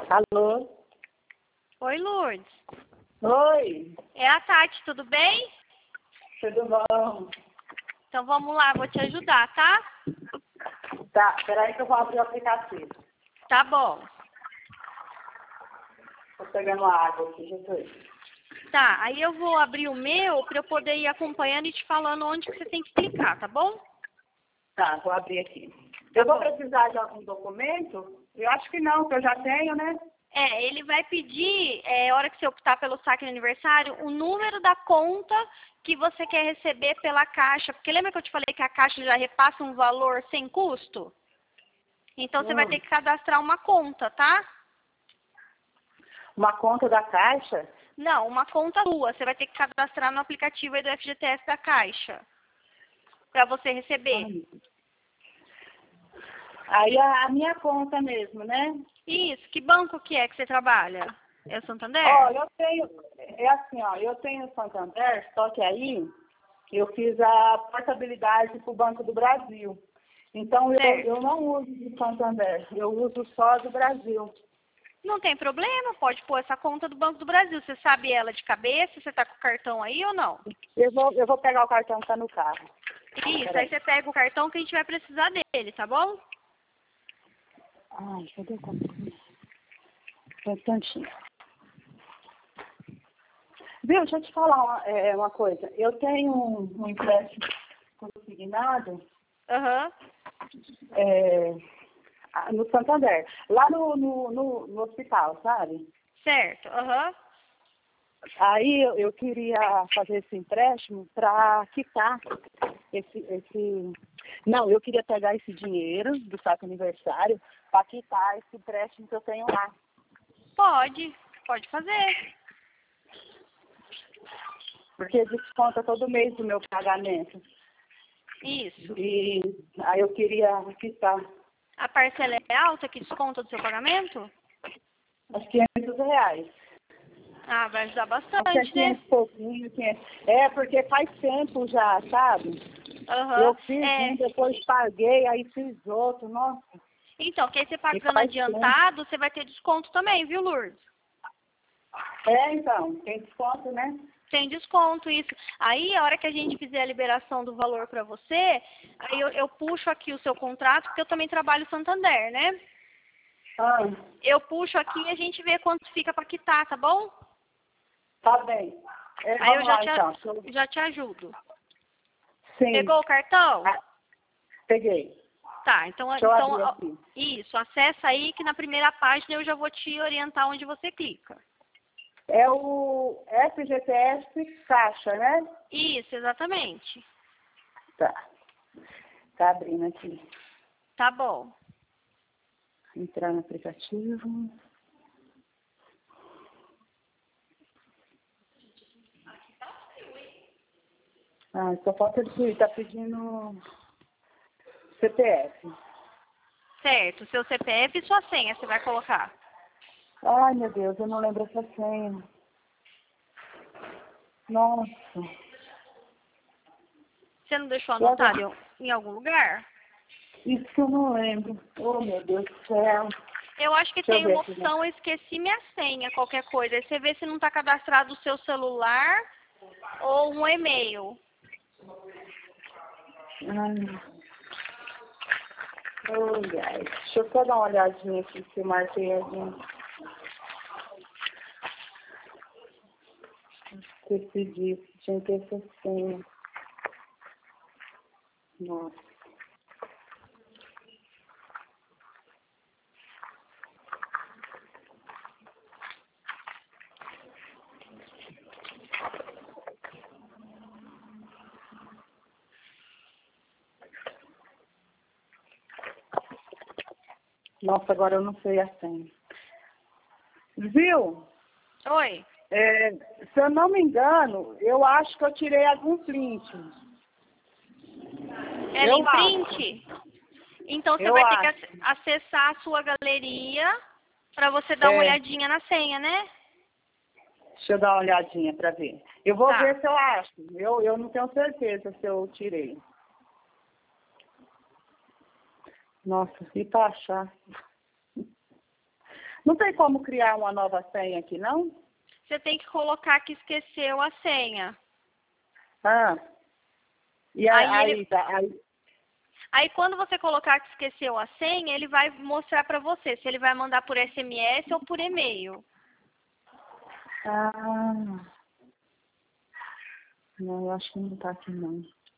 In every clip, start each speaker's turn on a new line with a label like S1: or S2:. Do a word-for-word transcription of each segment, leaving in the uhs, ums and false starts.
S1: Alô?
S2: Oi, Lourdes.
S1: Oi,
S2: É a Tati, tudo bem?
S1: tudo bom?
S2: Então vamos lá, vou te ajudar, tá?
S1: Tá, peraí que eu vou abrir o aplicativo.
S2: Tá bom.
S1: Tô pegando água aqui, Jesus.
S2: Tá, aí eu vou abrir o meu para eu poder ir acompanhando e te falando onde que você tem que clicar, tá bom?
S1: Tá, vou abrir aqui.
S2: Tá
S1: Eu vou
S2: bom.
S1: precisar de algum documento? Eu acho que não, que eu já tenho, né?
S2: É, ele vai pedir, é, a hora que você optar pelo saque de aniversário, o número da conta que você quer receber pela Caixa. Porque lembra que eu te falei que a Caixa já repassa um valor sem custo? Então você vai
S1: Hum.
S2: ter que cadastrar uma conta, tá?
S1: Uma conta da Caixa?
S2: Não, uma conta sua. Você vai ter que cadastrar no aplicativo aí do F G T S da Caixa. Para você receber.
S1: Ai. Aí a, a minha conta mesmo, né?
S2: Isso. Que banco que é que você trabalha? É o Santander?
S1: Ó, eu tenho, é assim, ó, eu tenho o Santander, só que aí eu fiz a portabilidade para o Banco do Brasil. Então eu,
S2: Certo.
S1: eu não uso o Santander, eu uso só do Brasil.
S2: Não tem problema, pode pôr essa conta do Banco do Brasil. Você sabe ela de cabeça? Você tá com o cartão aí ou não?
S1: Eu vou, eu vou pegar o cartão que tá no carro.
S2: Isso,
S1: Peraí.
S2: aí você pega o cartão que a gente vai precisar dele, tá bom?
S1: Ai, cadê o cartão? Um instantinho. Viu, deixa eu te falar uma, é, uma coisa. Eu tenho um, um empréstimo consignado
S2: Aham.
S1: é, no Santander, lá no, no, no, no hospital, sabe?
S2: Certo, aham.
S1: Aí eu, eu queria fazer esse empréstimo para quitar esse, esse. Não, eu queria pegar esse dinheiro do saco aniversário para quitar esse empréstimo que eu tenho lá.
S2: Pode, pode fazer.
S1: Porque desconta todo mês do meu pagamento.
S2: Isso.
S1: E aí eu queria quitar
S2: A parcela é alta que desconta do seu pagamento?
S1: os quinhentos reais.
S2: Ah, vai ajudar
S1: Acho que é
S2: bastante, né?
S1: quinhentos e pouquinho, quinhentos. É, porque faz tempo já, sabe? Eu
S2: Aham.
S1: fiz um,
S2: É.
S1: depois paguei, aí fiz outro, nossa.
S2: Então, que aí você
S1: E
S2: pagando
S1: faz tempo.
S2: adiantado, você vai ter desconto também, viu, Lourdes?
S1: É, então, tem desconto, né?
S2: Tem desconto, isso. Aí, a hora que a gente fizer a liberação do valor para você, aí eu, eu puxo aqui o seu contrato, porque eu também trabalho Santander, né?
S1: Ah,
S2: Eu puxo aqui e a gente vê quanto fica para quitar, tá bom?
S1: tá bem. É,
S2: Aí eu
S1: vamos
S2: já
S1: lá,
S2: te,
S1: então. Deixa eu-
S2: já te ajudo.
S1: Sim,
S2: Pegou o cartão?
S1: ah, peguei.
S2: Tá, então,
S1: Deixa eu
S2: então
S1: abrir
S2: ó,
S1: aqui.
S2: isso, acessa aí que na primeira página eu já vou te orientar onde você clica.
S1: É o F G T S Caixa, né?
S2: Isso, exatamente.
S1: Tá. Tá abrindo aqui.
S2: Tá bom.
S1: Entrar no aplicativo. Ah, só falta ele tá pedindo C P F.
S2: Certo, seu C P F e sua senha você vai colocar.
S1: Ai, meu Deus, eu não lembro essa senha. Nossa.
S2: Você não deixou
S1: E agora?
S2: anotado em, em algum lugar?
S1: Isso que eu não lembro. Oh, meu Deus do céu.
S2: Eu acho que
S1: Deixa eu
S2: tem
S1: ver
S2: uma
S1: aqui, né?
S2: opção esqueci minha senha, qualquer coisa. Aí você vê se não está cadastrado o seu celular ou um e-mail.
S1: Ai. Oh, guys. Deixa eu só dar uma olhadinha aqui se eu marquei alguém. Esqueci disso. Tinha que ter essa senha. Nossa. Nossa, agora eu não sei a senha. Viu?
S2: Oi?
S1: É, se eu não me engano, eu acho que eu tirei algum print.
S2: Ela
S1: Eu
S2: em print? Então você
S1: Eu
S2: vai ter que
S1: acho.
S2: ac- acessar a sua galeria para você dar uma
S1: É,
S2: olhadinha na senha, né?
S1: deixa eu dar uma olhadinha para ver. Eu vou
S2: Tá.
S1: ver se eu acho. Eu, eu não tenho certeza se eu tirei. Nossa, e para achar? Não tem como criar uma nova senha aqui, não?
S2: Você tem que colocar que esqueceu a senha.
S1: Ah. E
S2: Aí,
S1: aí,
S2: ele,
S1: aí, tá, aí...
S2: aí quando você colocar que esqueceu a senha, ele vai mostrar para você se ele vai mandar por S M S ou por e-mail.
S1: Ah. Não, eu acho que não tá aqui, não.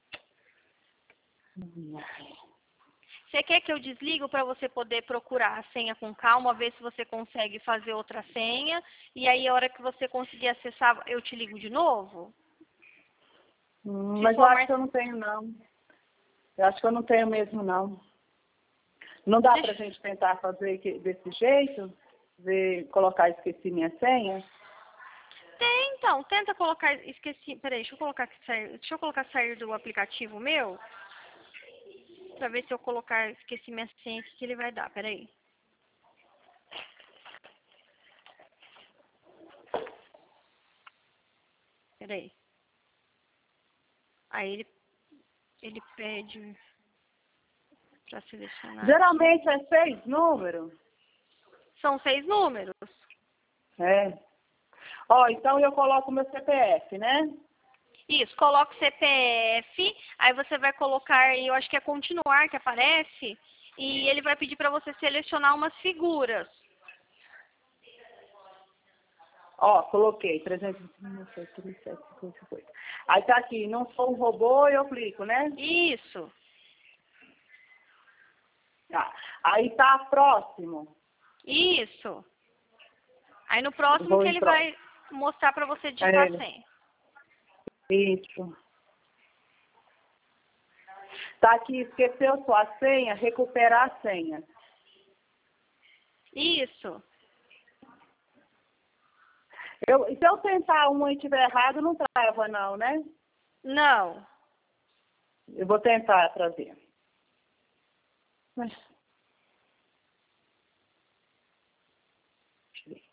S2: Você quer que eu desligo para você poder procurar a senha com calma, ver se você consegue fazer outra senha? E aí, a hora que você conseguir acessar, eu te ligo de novo?
S1: Hum,
S2: Se
S1: mas eu
S2: for
S1: acho
S2: mais...
S1: que eu não tenho, não. Eu acho que eu não tenho mesmo, não. Não dá
S2: Deixa...
S1: pra gente tentar fazer que- desse jeito? Ver, colocar esqueci minha senha?
S2: Tem, então. Tenta colocar... Esqueci... Peraí, deixa eu colocar aqui, sair... Deixa eu colocar sair do aplicativo meu. Pra ver se eu colocar esqueci minha senha, o que ele vai dar. Peraí. Peraí. Aí ele, ele pede pra selecionar aqui.
S1: Geralmente é seis números.
S2: São seis números.
S1: É. Ó, então eu coloco meu C P F, né?
S2: Isso, coloca o C P F, aí você vai colocar, eu acho que é continuar que aparece, e ele vai pedir para você selecionar umas figuras.
S1: Ó, coloquei trezentos e trinta e sete, cinquenta e oito. Aí tá aqui, não sou um robô, eu clico, né?
S2: Isso,
S1: Tá. Aí tá próximo.
S2: isso. Aí no próximo
S1: Vou
S2: que
S1: em
S2: ele
S1: próximo.
S2: vai mostrar para você
S1: É
S2: digitar a
S1: ele.
S2: senha.
S1: Isso. Tá aqui, esqueceu sua senha, recuperar a senha.
S2: Isso.
S1: Eu, se eu tentar uma e tiver errado, não trava não, né?
S2: Não.
S1: Eu vou tentar para ver. Mas... Deixa eu ver.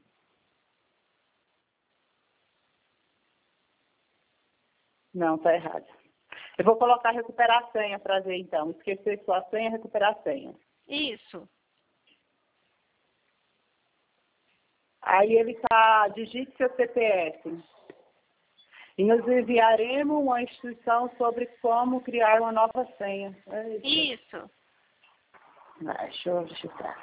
S1: Não, tá errado. Eu vou colocar recuperar a senha para ver então. Esquecer sua senha, recuperar a senha.
S2: Isso.
S1: Aí ele tá, digite seu C P F. E nos enviaremos uma instrução sobre como criar uma nova senha. É isso.
S2: Isso.
S1: Ah, deixa eu digitar.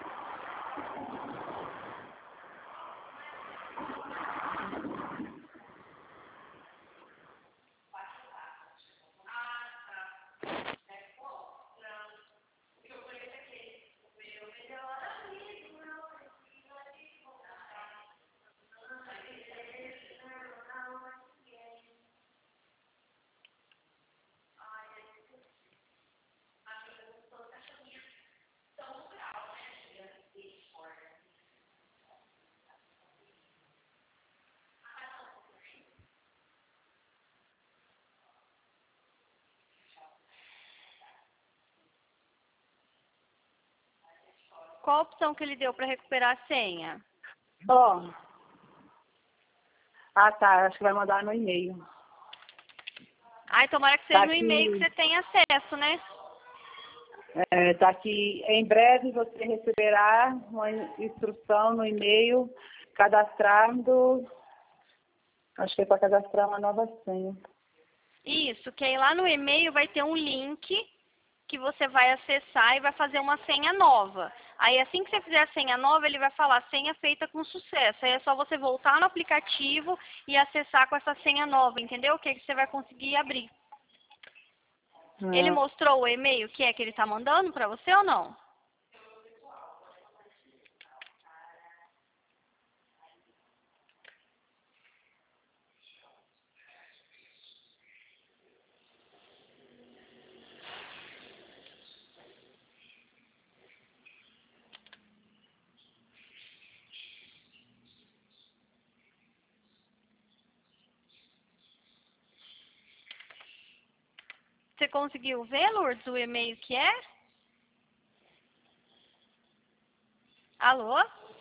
S2: Qual a opção que ele deu para recuperar a senha?
S1: Ó. Ah, tá. Acho que vai mandar no e-mail.
S2: Ai, tomara que
S1: Tá
S2: seja um e-mail que
S1: aqui.
S2: você tenha acesso, né?
S1: É, tá aqui. Em breve você receberá uma instrução no e-mail cadastrando. Acho que é para cadastrar uma nova senha.
S2: Isso, que aí lá no e-mail vai ter um link que você vai acessar e vai fazer uma senha nova. Aí assim que você fizer a senha nova, ele vai falar senha feita com sucesso. Aí é só você voltar no aplicativo e acessar com essa senha nova, entendeu? Que aí você vai conseguir abrir. Ele
S1: Ah,
S2: mostrou o e-mail que é que ele está mandando para você ou não? Você conseguiu ver, Lourdes, o e-mail que é? Alô?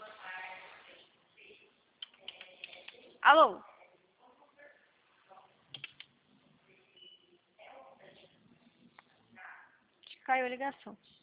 S2: Alô? Caiu a ligação.